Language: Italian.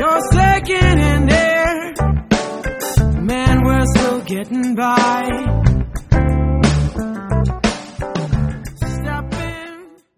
You're second in there. Man, we're still getting by.